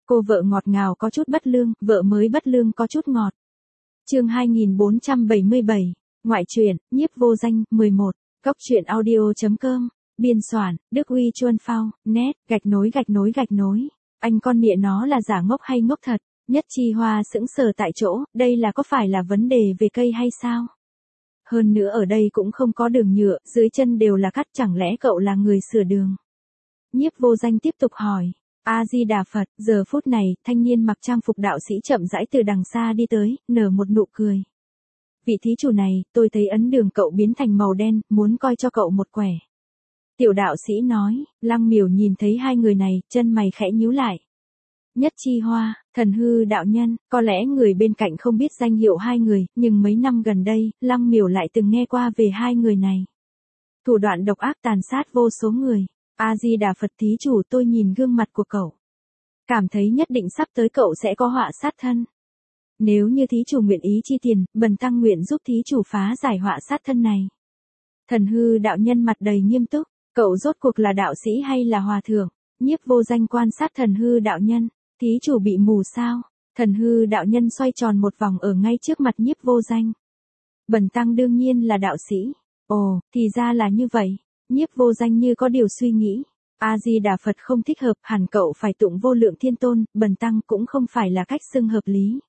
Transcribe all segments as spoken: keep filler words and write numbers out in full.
Cô vợ ngọt ngào có chút bất lương, vợ mới bất lương có chút ngọt. Chương hai nghìn bốn trăm bảy mươi bảy, ngoại truyện, nhiếp vô danh, mười một, góc truyện audio chấm com, biên soạn, Đức Uy Chuân Phao, net, gạch nối gạch nối gạch nối. Anh con mẹ nó là giả ngốc hay ngốc thật? Nhất Chi Hoa sững sờ tại chỗ, đây là có phải là vấn đề về cây hay sao? Hơn nữa ở đây cũng không có đường nhựa, dưới chân đều là cát, chẳng lẽ cậu là người sửa đường? Nhiếp vô danh tiếp tục hỏi. A-di-đà Phật, giờ phút này, thanh niên mặc trang phục đạo sĩ chậm rãi từ đằng xa đi tới, nở một nụ cười. Vị thí chủ này, tôi thấy ấn đường cậu biến thành màu đen, muốn coi cho cậu một quẻ. Tiểu đạo sĩ nói, Lăng Miểu nhìn thấy hai người này, chân mày khẽ nhíu lại. Nhất Chi Hoa, Thần Hư đạo nhân, có lẽ người bên cạnh không biết danh hiệu hai người, nhưng mấy năm gần đây, Lăng Miểu lại từng nghe qua về hai người này. Thủ đoạn độc ác tàn sát vô số người. A-di-đà Phật, thí chủ, tôi nhìn gương mặt của cậu, cảm thấy nhất định sắp tới cậu sẽ có họa sát thân. Nếu như thí chủ nguyện ý chi tiền, bần tăng nguyện giúp thí chủ phá giải họa sát thân này. Thần Hư đạo nhân mặt đầy nghiêm túc, cậu rốt cuộc là đạo sĩ hay là hòa thượng? Nhiếp vô danh quan sát Thần Hư đạo nhân, thí chủ bị mù sao? Thần Hư đạo nhân xoay tròn một vòng ở ngay trước mặt nhiếp vô danh. Bần tăng đương nhiên là đạo sĩ. Ồ, thì ra là như vậy. Nhiếp vô danh như có điều suy nghĩ. A-di-đà Phật, không thích hợp, hẳn cậu phải tụng vô lượng thiên tôn, bần tăng cũng không phải là cách xưng hợp lý.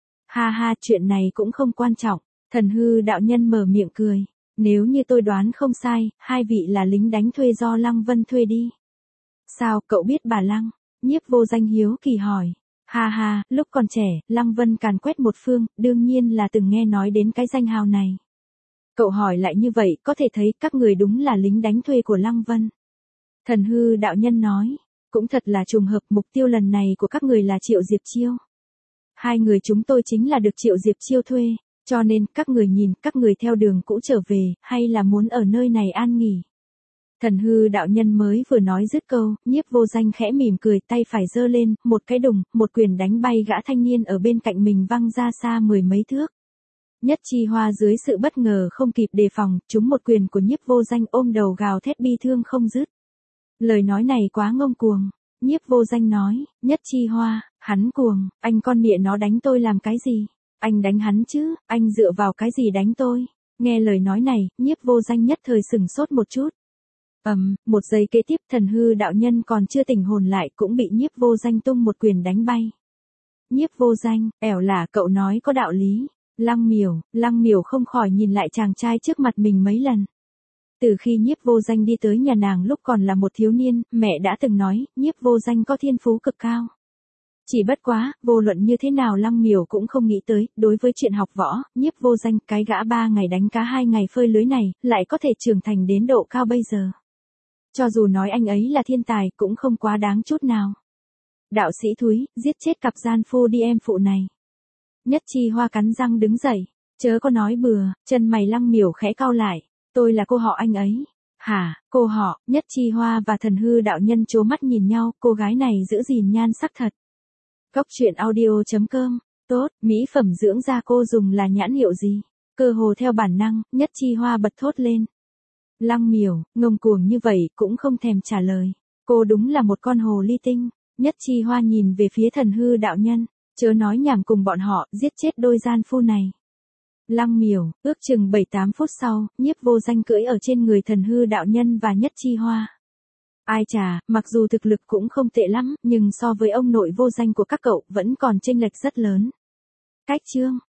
Ha ha, chuyện này cũng không quan trọng. Thần Hư đạo nhân mở miệng cười. Nếu như tôi đoán không sai, hai vị là lính đánh thuê do Lăng Vân thuê đi. Sao, cậu biết bà Lăng? Nhiếp vô danh hiếu kỳ hỏi. Ha ha, lúc còn trẻ, Lăng Vân càn quét một phương, đương nhiên là từng nghe nói đến cái danh hào này. Cậu hỏi lại như vậy, có thể thấy các người đúng là lính đánh thuê của Lăng Vân. Thần Hư đạo nhân nói, cũng thật là trùng hợp, mục tiêu lần này của các người là Triệu Diệp Chiêu. Hai người chúng tôi chính là được Triệu Diệp Chiêu thuê, cho nên các người nhìn, các người theo đường cũ trở về, hay là muốn ở nơi này an nghỉ. Thần Hư đạo nhân mới vừa nói dứt câu, nhiếp vô danh khẽ mỉm cười, tay phải giơ lên, một cái đùng, một quyền đánh bay gã thanh niên ở bên cạnh mình văng ra xa mười mấy thước. Nhất Chi Hoa dưới sự bất ngờ không kịp đề phòng, trúng một quyền của nhiếp vô danh, ôm đầu gào thét bi thương không dứt. Lời nói này quá ngông cuồng. Nhiếp vô danh nói, Nhất Chi Hoa, hắn cuồng, anh con mẹ nó đánh tôi làm cái gì? Anh đánh hắn chứ, anh dựa vào cái gì đánh tôi? Nghe lời nói này, nhiếp vô danh nhất thời sửng sốt một chút. Ầm, um, một giây kế tiếp, Thần Hư đạo nhân còn chưa tỉnh hồn lại cũng bị nhiếp vô danh tung một quyền đánh bay. Nhiếp vô danh, ẻo là cậu nói có đạo lý. Lăng Miểu, Lăng Miểu không khỏi nhìn lại chàng trai trước mặt mình mấy lần. Từ khi nhiếp vô danh đi tới nhà nàng lúc còn là một thiếu niên, mẹ đã từng nói, nhiếp vô danh có thiên phú cực cao. Chỉ bất quá, vô luận như thế nào Lăng Miểu cũng không nghĩ tới, đối với chuyện học võ, nhiếp vô danh, cái gã ba ngày đánh cá hai ngày phơi lưới này, lại có thể trưởng thành đến độ cao bây giờ. Cho dù nói anh ấy là thiên tài, cũng không quá đáng chút nào. Đạo sĩ thúi, giết chết cặp gian phu đi em phụ này. Nhất Chi Hoa cắn răng đứng dậy, chớ có nói bừa, chân mày Lăng Miểu khẽ cau lại, tôi là cô họ anh ấy. Hả, cô họ? Nhất Chi Hoa và Thần Hư đạo nhân trố mắt nhìn nhau, cô gái này giữ gìn nhan sắc thật. Góc truyện audio chấm com, tốt, mỹ phẩm dưỡng da cô dùng là nhãn hiệu gì? Cơ hồ theo bản năng, Nhất Chi Hoa bật thốt lên. Lăng Miểu, ngông cuồng như vậy cũng không thèm trả lời. Cô đúng là một con hồ ly tinh. Nhất Chi Hoa nhìn về phía Thần Hư đạo nhân. Chớ nói nhảm cùng bọn họ, giết chết đôi gian phu này. Lăng Miểu, ước chừng bảy tám phút sau, nhiếp vô danh cưỡi ở trên người Thần Hư đạo nhân và Nhất Chi Hoa. Ai chà, mặc dù thực lực cũng không tệ lắm, nhưng so với ông nội vô danh của các cậu, vẫn còn chênh lệch rất lớn. Cách chương.